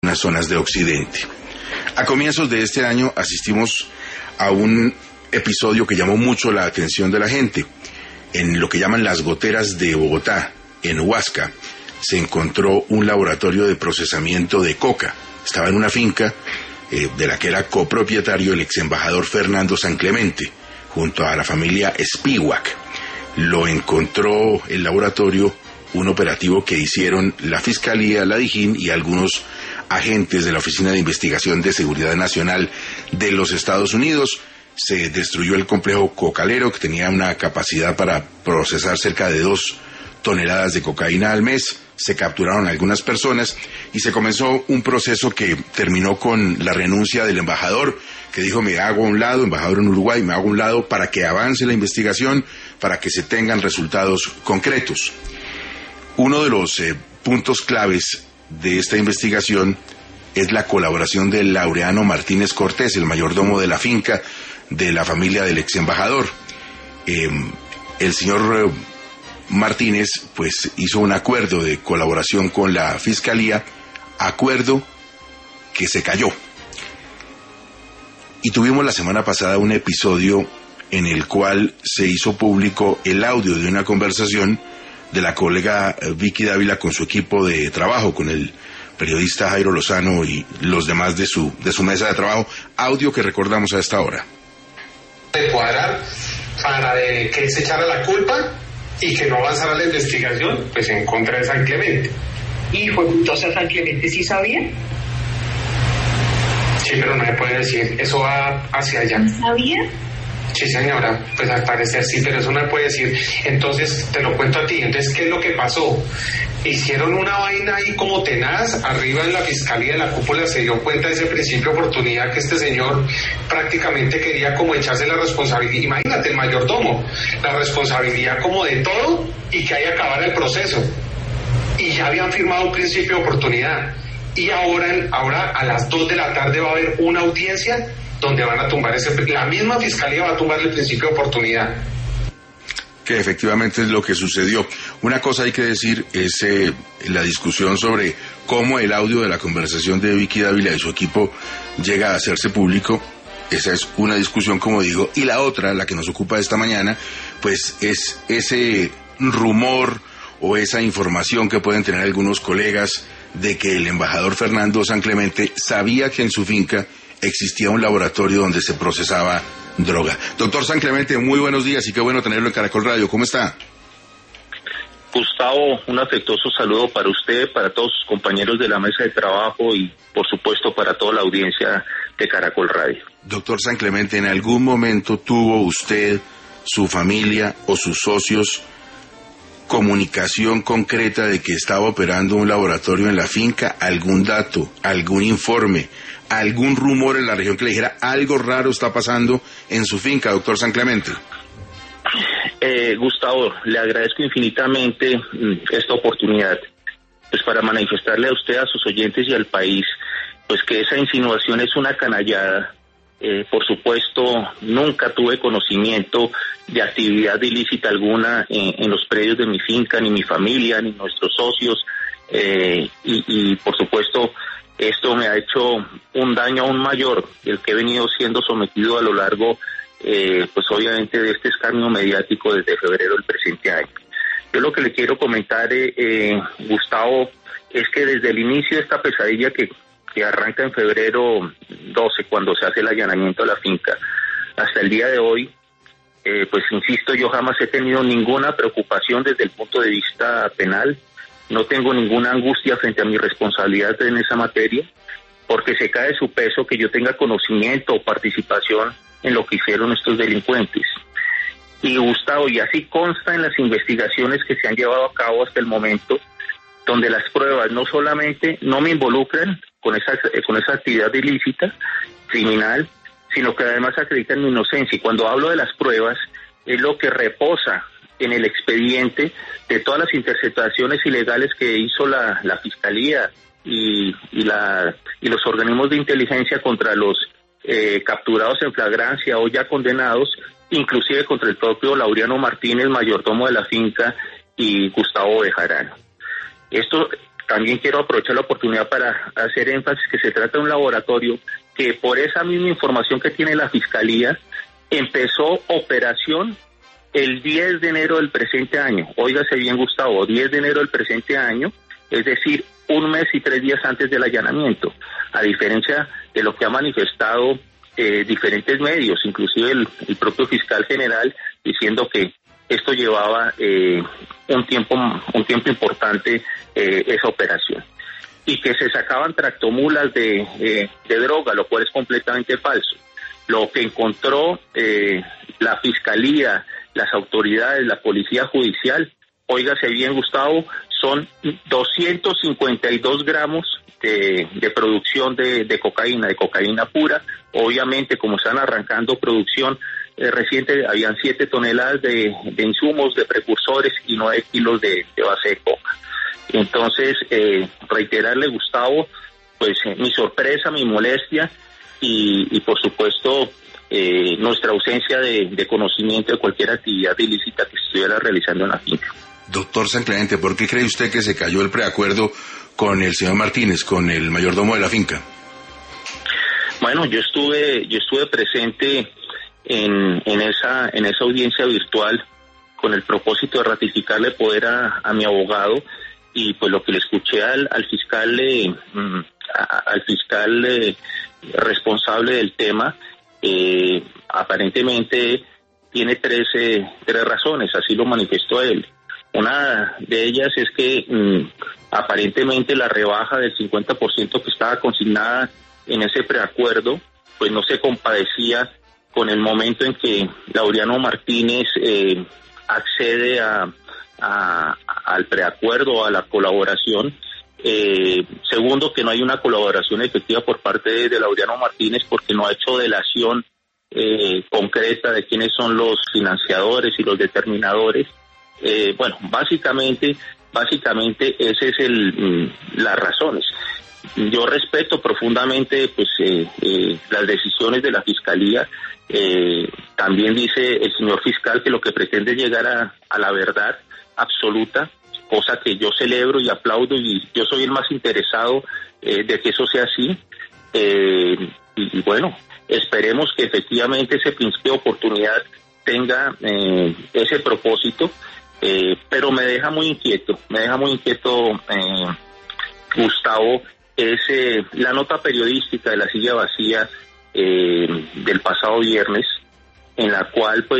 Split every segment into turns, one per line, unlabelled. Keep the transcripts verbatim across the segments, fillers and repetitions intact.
las zonas de Occidente. A comienzos de este año asistimos a un episodio que llamó mucho la atención de la gente. En lo que llaman las goteras de Bogotá, en Huasca, se encontró un laboratorio de procesamiento de coca. Estaba en una finca eh, de la que era copropietario el ex embajador Fernando San Clemente, junto a la familia Spivak. Lo encontró el laboratorio, un operativo que hicieron la Fiscalía, la DIJÍN y algunos agentes de la Oficina de Investigación de Seguridad Nacional de los Estados Unidos. Se destruyó el complejo cocalero, que tenía una capacidad para procesar cerca de dos toneladas de cocaína al mes. Se capturaron algunas personas y se comenzó un proceso que terminó con la renuncia del embajador, que dijo: me hago a un lado, embajador en Uruguay, me hago a un lado para que avance la investigación, para que se tengan resultados concretos. Uno de los eh, puntos claves de esta investigación es la colaboración de Laureano Martínez Cortés, el mayordomo de la finca de la familia del ex embajador. Eh, el señor eh, Martínez pues hizo un acuerdo de colaboración con la Fiscalía, acuerdo que se cayó. Y tuvimos la semana pasada un episodio en el cual se hizo público el audio de una conversación de la colega Vicky Dávila con su equipo de trabajo, con el periodista Jairo Lozano y los demás de su, de su mesa de trabajo, audio que recordamos a esta hora.
De cuadrar para de que se echara la culpa y que no avanzara la investigación pues en contra de San Clemente.
¿Y fue entonces San Clemente sí sabía?
Sí, pero no me puede decir, eso va hacia allá.
¿Sabía?
Sí, señora, pues al parecer sí, pero eso no me puede decir. Entonces, te lo cuento a ti. Entonces, ¿qué es lo que pasó? Hicieron una vaina ahí como tenaz, arriba en la Fiscalía de la Cúpula se dio cuenta de ese principio de oportunidad que este señor prácticamente quería como echarse la responsabilidad. Imagínate, el mayordomo, la responsabilidad como de todo y que ahí acabara el proceso. Y ya habían firmado un principio de oportunidad. Y ahora, ahora a las dos de la tarde va a haber una audiencia donde van a tumbar ese, la misma Fiscalía va a tumbar el principio de oportunidad.
Que efectivamente es lo que sucedió. Una cosa hay que decir es eh, la discusión sobre cómo el audio de la conversación de Vicky Dávila y su equipo llega a hacerse público. Esa es una discusión, como digo, y la otra, la que nos ocupa esta mañana, pues es ese rumor o esa información que pueden tener algunos colegas de que el embajador Fernando San Clemente sabía que en su finca existía un laboratorio donde se procesaba droga. Doctor San Clemente, muy buenos días y qué bueno tenerlo en Caracol Radio. ¿Cómo está?
Gustavo, un afectuoso saludo para usted, para todos sus compañeros de la mesa de trabajo y, por supuesto, para toda la audiencia de Caracol Radio.
Doctor San Clemente, ¿en algún momento tuvo usted, su familia o sus socios comunicación concreta de que estaba operando un laboratorio en la finca? ¿Algún dato, algún informe, algún rumor en la región que le dijera algo raro está pasando en su finca, doctor San Clemente?
Eh, Gustavo, le agradezco infinitamente esta oportunidad, pues para manifestarle a usted, a sus oyentes y al país, pues que esa insinuación es una canallada. Eh, por supuesto, nunca tuve conocimiento de actividad ilícita alguna en, en los predios de mi finca, ni mi familia, ni nuestros socios, eh, y, y por supuesto esto me ha hecho un daño aún mayor, el que he venido siendo sometido a lo largo, eh, pues obviamente de este escarnio mediático desde febrero del presente año. Yo lo que le quiero comentar, eh, eh, Gustavo, es que desde el inicio de esta pesadilla que que arranca en febrero doce, cuando se hace el allanamiento de la finca, hasta el día de hoy, eh, pues insisto, yo jamás he tenido ninguna preocupación desde el punto de vista penal, no tengo ninguna angustia frente a mi responsabilidad en esa materia, porque se cae su peso que yo tenga conocimiento o participación en lo que hicieron estos delincuentes. Y Gustavo, y así consta en las investigaciones que se han llevado a cabo hasta el momento, donde las pruebas no solamente no me involucran con esa, con esa actividad ilícita, criminal, sino que además acreditan mi inocencia. Y cuando hablo de las pruebas, es lo que reposa en el expediente de todas las interceptaciones ilegales que hizo la, la Fiscalía y, y, la, y los organismos de inteligencia contra los eh, capturados en flagrancia o ya condenados, inclusive contra el propio Laureano Martínez, mayordomo de la finca, y Gustavo Bejarano. Esto también quiero aprovechar la oportunidad para hacer énfasis que se trata de un laboratorio que por esa misma información que tiene la Fiscalía empezó operación el diez de enero del presente año. Óigase bien, Gustavo, diez de enero del presente año, es decir, un mes y tres días antes del allanamiento, a diferencia de lo que ha manifestado eh, diferentes medios, inclusive el, el propio fiscal general, diciendo que esto llevaba eh, un tiempo un tiempo importante eh, esa operación, y que se sacaban tractomulas de, eh, de droga, lo cual es completamente falso. Lo que encontró eh, la Fiscalía, las autoridades, la Policía Judicial, óigase bien, Gustavo, son doscientos cincuenta y dos gramos de, de producción de, de cocaína, de cocaína pura. Obviamente, como están arrancando producción eh, reciente, habían siete toneladas de, de insumos, de precursores y nueve kilos de, de base de coca. Entonces, eh, reiterarle, Gustavo, pues eh, mi sorpresa, mi molestia y, y por supuesto, eh, nuestra ausencia de, de conocimiento de cualquier actividad ilícita que se estuviera realizando en la finca.
Doctor San Clemente, ¿por qué cree usted que se cayó el preacuerdo con el señor Martínez, con el mayordomo de la finca?
Bueno, yo estuve yo estuve presente en, en esa en esa audiencia virtual con el propósito de ratificarle poder a, a mi abogado, y pues lo que le escuché al, al fiscal eh, a, al fiscal eh, responsable del tema, eh, aparentemente tiene tres, eh, tres razones, así lo manifestó él. Una de ellas es que mmm, aparentemente la rebaja del cincuenta por ciento que estaba consignada en ese preacuerdo, pues no se compadecía con el momento en que Laureano Martínez eh, accede a, a, al preacuerdo, a la colaboración. Eh, segundo, que no hay una colaboración efectiva por parte de, de Laureano Martínez, porque no ha hecho delación eh, concreta de quiénes son los financiadores y los determinadores. Eh, bueno, básicamente, básicamente ese es el las razones. Yo respeto profundamente pues eh, eh, las decisiones de la Fiscalía. Eh, también dice el señor fiscal que lo que pretende es llegar a, a la verdad absoluta, cosa que yo celebro y aplaudo, y yo soy el más interesado eh, de que eso sea así. Eh, y, y bueno, esperemos que efectivamente ese principio de oportunidad tenga eh, ese propósito. Eh, pero me deja muy inquieto, me deja muy inquieto, eh, Gustavo, es eh, la nota periodística de La Silla Vacía eh, del pasado viernes, en la cual pues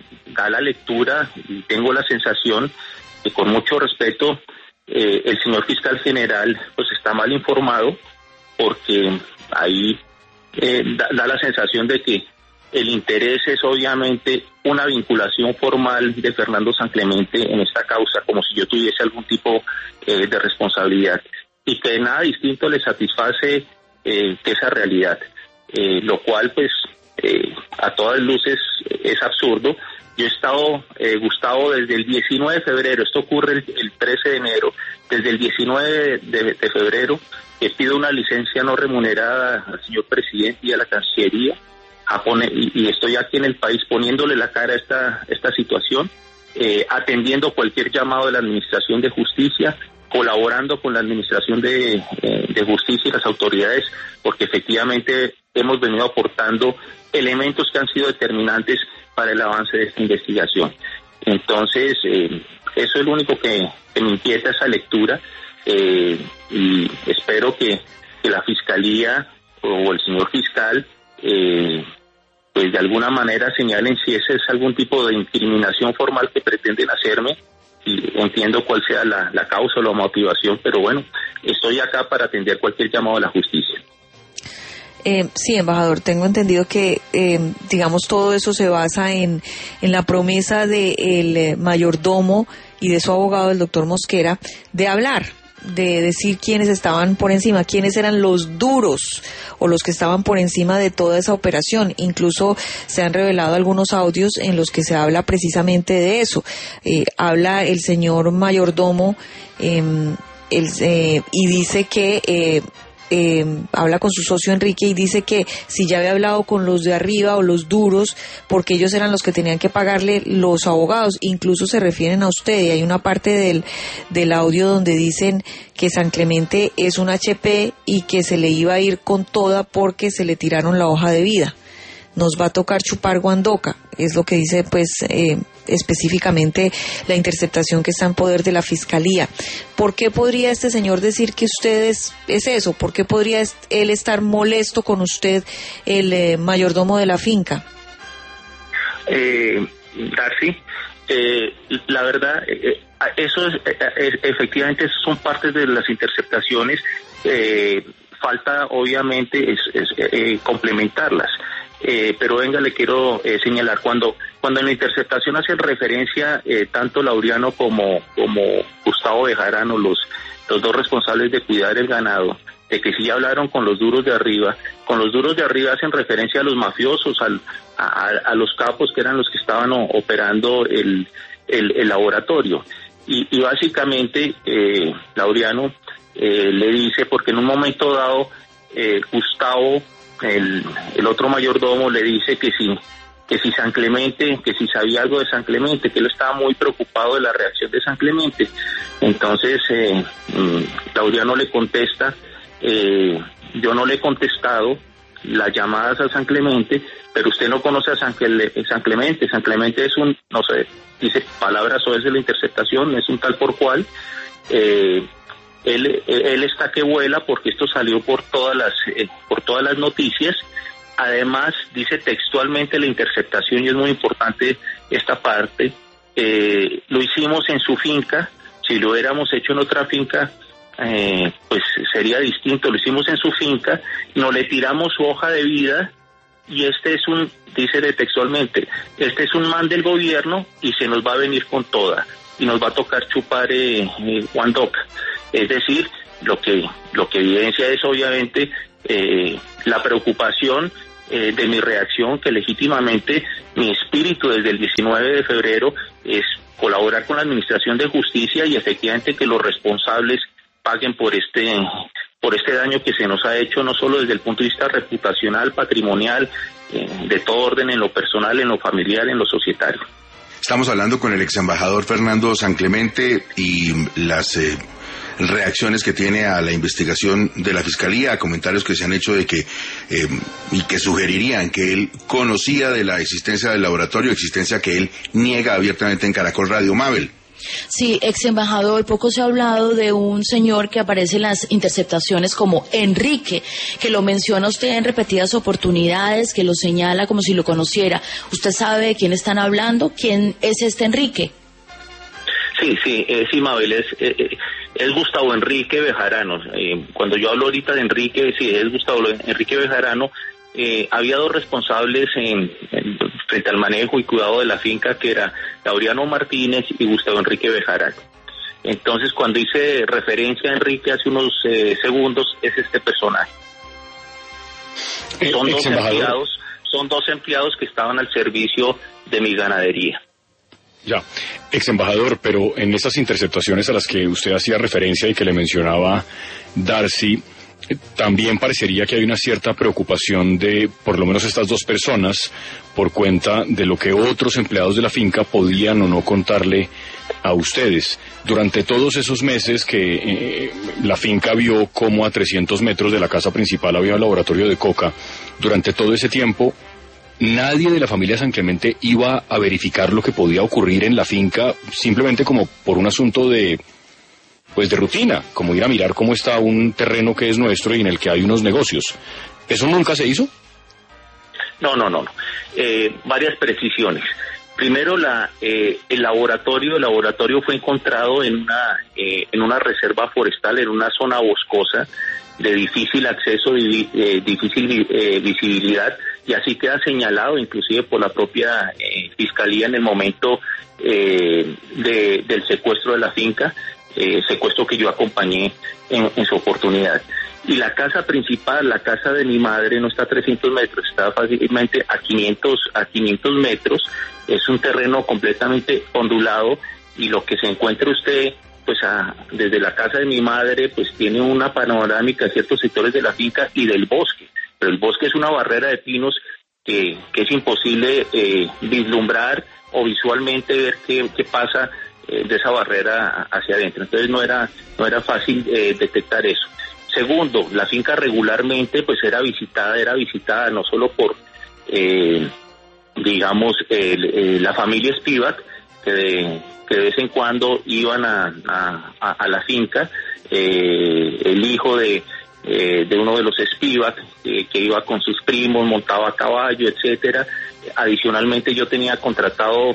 da la lectura, y tengo la sensación que, con mucho respeto, eh, el señor fiscal general pues está mal informado, porque ahí eh, da, da la sensación de que el interés es obviamente una vinculación formal de Fernando San Clemente en esta causa, como si yo tuviese algún tipo eh, de responsabilidad, y que nada distinto le satisface eh, que esa realidad, eh, lo cual pues eh, a todas luces es absurdo. Yo he estado, eh, Gustavo, desde el diecinueve de febrero, esto ocurre el, el trece de enero, desde el diecinueve de, de febrero, que pido una licencia no remunerada al señor presidente y a la Cancillería, a poner, y, y estoy aquí en el país poniéndole la cara a esta, esta situación, eh, atendiendo cualquier llamado de la Administración de Justicia, colaborando con la Administración de, eh, de Justicia y las autoridades, porque efectivamente hemos venido aportando elementos que han sido determinantes para el avance de esta investigación. Entonces, eh, eso es lo único que, que me inquieta, esa lectura, eh, y espero que, que la Fiscalía o el señor fiscal eh, pues de alguna manera señalen si ese es algún tipo de incriminación formal que pretenden hacerme, y entiendo cuál sea la, la causa o la motivación, pero bueno, estoy acá para atender cualquier llamado a la justicia.
Eh, sí, embajador, tengo entendido que, eh, digamos, todo eso se basa en, en la promesa del eh, mayordomo y de su abogado, el doctor Mosquera, de hablar, de decir quiénes estaban por encima, quiénes eran los duros o los que estaban por encima de toda esa operación. Incluso se han revelado algunos audios en los que se habla precisamente de eso. Eh, habla el señor mayordomo eh, el, eh, y dice que eh, eh, habla con su socio Enrique y dice que si ya había hablado con los de arriba o los duros, porque ellos eran los que tenían que pagarle los abogados, incluso se refieren a usted, y hay una parte del, del audio donde dicen que San Clemente es un H P y que se le iba a ir con toda porque se le tiraron la hoja de vida. Nos va a tocar chupar guandoca, es lo que dice pues eh, específicamente la interceptación que está en poder de la Fiscalía. ¿Por qué podría este señor decir que usted es, es eso? ¿Por qué podría él estar molesto con usted, el eh, mayordomo de la finca?
Eh, Darcy, eh, la verdad, eh, eso es, eh, efectivamente son partes de las interceptaciones, eh, falta obviamente es, es, eh, complementarlas. Eh, pero venga, le quiero eh, señalar, cuando cuando en la interceptación hacen referencia eh, tanto Laureano como como Gustavo Bejarano, los, los dos responsables de cuidar el ganado, de que sí hablaron con los duros de arriba, con los duros de arriba hacen referencia a los mafiosos, al, a, a los capos que eran los que estaban o, operando el, el, el laboratorio. Y, y básicamente eh, Laureano eh, le dice, porque en un momento dado eh, Gustavo, El, el otro mayordomo, le dice que si, que si San Clemente, que si sabía algo de San Clemente, que él estaba muy preocupado de la reacción de San Clemente. Entonces eh, Laureano le contesta, eh, yo no le he contestado las llamadas a San Clemente, pero usted no conoce a San, Cle- San Clemente. San Clemente es un, no sé, dice palabras o es de la interceptación, es un tal por cual. eh, Él, él está que vuela porque esto salió por todas las eh, por todas las noticias. Además, dice textualmente la interceptación, y es muy importante esta parte, eh, lo hicimos en su finca. Si lo hubiéramos hecho en otra finca, eh, pues sería distinto. Lo hicimos en su finca, no le tiramos su hoja de vida, y este es un, dice textualmente, este es un man del gobierno y se nos va a venir con toda, y nos va a tocar chupar eh, eh, guandoca. Es decir, lo que lo que evidencia es obviamente eh, la preocupación eh, de mi reacción, que legítimamente mi espíritu desde el diecinueve de febrero es colaborar con la Administración de Justicia y efectivamente que los responsables paguen por este por este daño que se nos ha hecho, no solo desde el punto de vista reputacional, patrimonial, eh, de todo orden, en lo personal, en lo familiar, en lo societario.
Estamos hablando con el ex embajador Fernando San Clemente y las eh, reacciones que tiene a la investigación de la Fiscalía, a comentarios que se han hecho de que eh, y que sugerirían que él conocía de la existencia del laboratorio, existencia que él niega abiertamente en Caracol Radio. Mabel.
Sí, ex embajador, poco se ha hablado de un señor que aparece en las interceptaciones como Enrique, que lo menciona usted en repetidas oportunidades, que lo señala como si lo conociera. ¿Usted sabe de quién están hablando? ¿Quién es este Enrique?
Sí, sí, eh, sí, Mabel, es, eh, es Gustavo Enrique Bejarano. Eh, cuando yo hablo ahorita de Enrique, sí, es Gustavo Enrique Bejarano. Eh, había dos responsables en, en, frente al manejo y cuidado de la finca, que era Laureano Martínez y Gustavo Enrique Bejarano. Entonces, cuando hice referencia a Enrique hace unos eh, segundos, es este personaje. Son dos empleados, son dos empleados que estaban al servicio de mi ganadería.
Ya, ex embajador, pero en estas interceptaciones a las que usted hacía referencia y que le mencionaba Darcy, también parecería que hay una cierta preocupación de, por lo menos estas dos personas, por cuenta de lo que otros empleados de la finca podían o no contarle a ustedes. Durante todos esos meses que eh, la finca vio cómo a trescientos metros de la casa principal había un laboratorio de coca, durante todo ese tiempo, nadie de la familia San Clemente iba a verificar lo que podía ocurrir en la finca, simplemente como por un asunto de, pues de rutina, como ir a mirar cómo está un terreno que es nuestro y en el que hay unos negocios. ¿Eso nunca se hizo?
No, no, no. no. Eh, varias precisiones. Primero, la, eh, el laboratorio, el laboratorio fue encontrado en una, eh, en una reserva forestal, en una zona boscosa de difícil acceso, di, eh, difícil eh, visibilidad, y así queda señalado inclusive por la propia eh, Fiscalía en el momento eh, de, del secuestro de la finca, eh, secuestro que yo acompañé en, en su oportunidad. Y la casa principal, la casa de mi madre, no está a trescientos metros, está fácilmente a quinientos, a quinientos metros, es un terreno completamente ondulado, y lo que se encuentre usted pues a, desde la casa de mi madre, pues tiene una panorámica a ciertos sectores de la finca y del bosque, pero el bosque es una barrera de pinos que, que es imposible eh, vislumbrar o visualmente ver qué, qué pasa eh, de esa barrera hacia adentro. Entonces no era, no era fácil eh, detectar eso. Segundo, la finca regularmente pues era visitada, era visitada no solo por, eh, digamos, el, eh, la familia Spivak, que de, que de vez en cuando iban a, a, a la finca, eh, el hijo de, eh, de uno de los Spivak, eh, que iba con sus primos, montaba a caballo, etcétera. Adicionalmente yo tenía contratado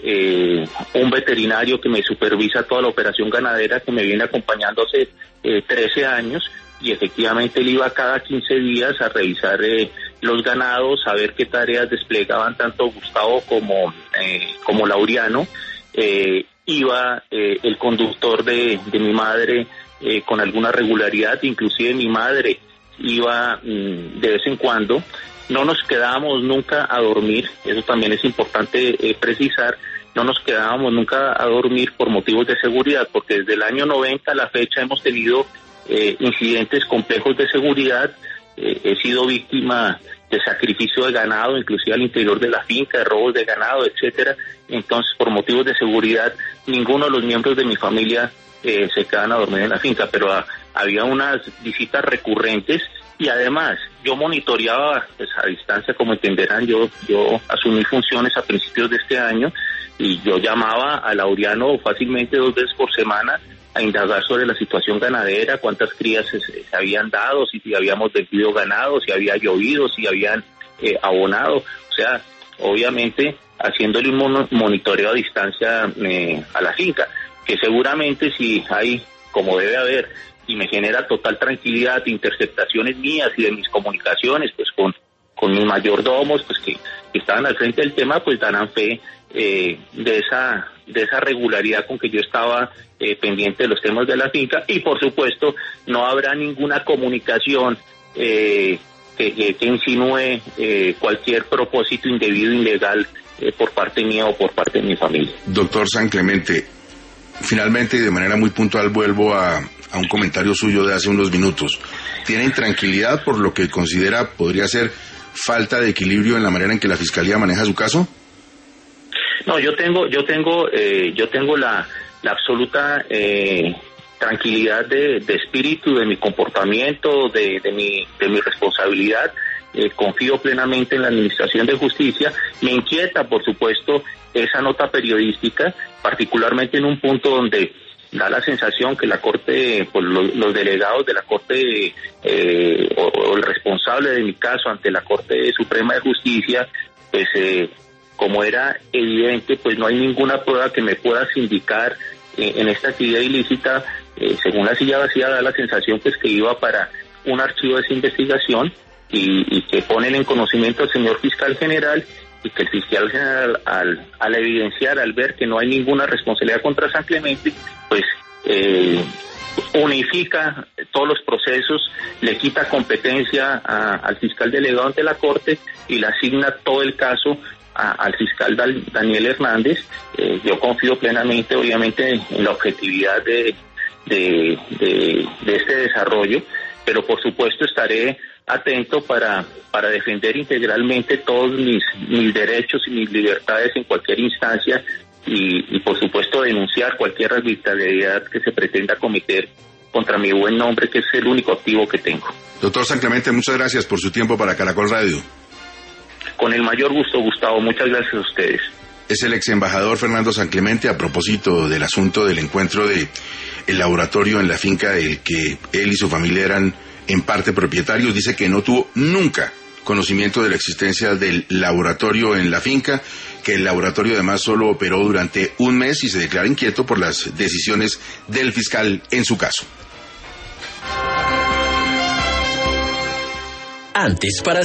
eh, un veterinario que me supervisa toda la operación ganadera, que me viene acompañando hace eh, trece años, y efectivamente él iba cada quince días a revisar eh, los ganados, a ver qué tareas desplegaban tanto Gustavo como, eh, como Laureano. Eh, iba eh, el conductor de, de mi madre eh, con alguna regularidad, inclusive mi madre iba mm, de vez en cuando. No nos quedábamos nunca a dormir, eso también es importante eh, precisar, no nos quedábamos nunca a dormir por motivos de seguridad, porque desde el año noventa a la fecha hemos tenido eh, incidentes complejos de seguridad. Eh, he sido víctima de sacrificio de ganado, inclusive al interior de la finca, de robos de ganado, etcétera. Entonces, por motivos de seguridad, ninguno de los miembros de mi familia eh, se quedan a dormir en la finca, pero a, había unas visitas recurrentes. Y además, yo monitoreaba pues, a distancia, como entenderán, yo yo asumí funciones a principios de este año y yo llamaba a Laureano fácilmente dos veces por semana a indagar sobre la situación ganadera, cuántas crías se, se habían dado, si, si habíamos vendido ganado, si había llovido, si habían eh, abonado. O sea, obviamente haciéndole un monitoreo a distancia eh, a la finca, que seguramente si hay, como debe haber, y me genera total tranquilidad, interceptaciones mías y de mis comunicaciones, pues con, con mis mayordomos, pues que, que estaban al frente del tema, pues darán fe eh, de esa de esa regularidad con que yo estaba eh, pendiente de los temas de la finca, y por supuesto no habrá ninguna comunicación eh, que, que, que insinúe eh, cualquier propósito indebido, ilegal eh, por parte mía o por parte de mi familia.
Doctor San Clemente, finalmente y de manera muy puntual vuelvo a, a un comentario suyo de hace unos minutos. ¿Tiene intranquilidad por lo que considera podría ser falta de equilibrio en la manera en que la Fiscalía maneja su caso?
No, yo tengo, yo tengo, eh, yo tengo la, la absoluta eh, tranquilidad de, de espíritu, de mi comportamiento, de, de mi, de mi responsabilidad. Eh, confío plenamente en la Administración de Justicia. Me inquieta, por supuesto, esa nota periodística, particularmente en un punto donde da la sensación que la Corte, pues, los, los delegados de la Corte eh, o, o el responsable de mi caso ante la Corte Suprema de Justicia, pues eh, como era evidente, pues no hay ninguna prueba que me pueda sindicar eh, en esta actividad ilícita. Eh, según la silla vacía da la sensación pues que iba para un archivo de esa investigación y, y que ponen en conocimiento al señor fiscal general, y que el fiscal general al, al evidenciar, al ver que no hay ninguna responsabilidad contra San Clemente, pues eh, unifica todos los procesos, le quita competencia a, al fiscal delegado ante la Corte y le asigna todo el caso a, al fiscal Dal, Daniel Hernández. Eh, yo confío plenamente, obviamente, en la objetividad de, de, de, de este desarrollo, pero por supuesto estaré atento para para defender integralmente todos mis mis derechos y mis libertades en cualquier instancia y, y por supuesto denunciar cualquier arbitrariedad que se pretenda cometer contra mi buen nombre, que es el único activo que tengo.
Doctor San Clemente, muchas gracias por su tiempo para Caracol Radio.
Con el mayor gusto, Gustavo, muchas gracias a ustedes.
Es el ex embajador Fernando San Clemente a propósito del asunto del encuentro de el laboratorio en la finca del que él y su familia eran en parte propietarios. Dice que no tuvo nunca conocimiento de la existencia del laboratorio en la finca, que el laboratorio además solo operó durante un mes y se declara inquieto por las decisiones del fiscal en su caso.
Antes, para